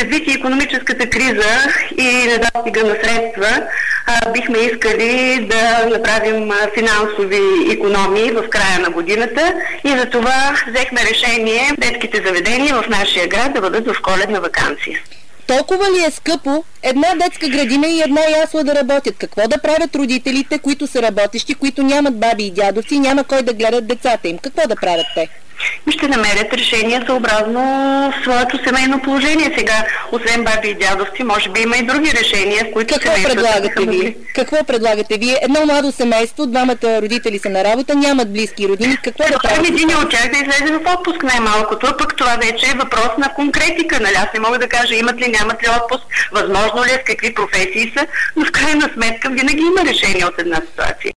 предвид и икономическата криза и недостига на средства, бихме искали да направим финансови икономии в края на годината и за това взехме решение детските заведения в нашия град да бъдат в коледна ваканция. Толкова ли е скъпо една детска градина и една ясла да работят? Какво да правят родителите, които са работещи, които нямат баби и дядовци, няма кой да гледат децата им? Какво да правят те? Ще намерят решение съобразно своето семейно положение. Сега, освен баби и дядовци, може би има и други решения, в които Какво предлагате вие? Едно младо семейство, двамата родители са на работа, нямат близки родини. Какво да правят? Един от тях да излезе в отпуск най-малкото, пък това вече е въпрос на конкретика. Нали? Аз не мога да кажа имат ли, нямат ли отпуск, възможно ли е, с какви професии са, но в крайна сметка винаги има решение от една ситуация.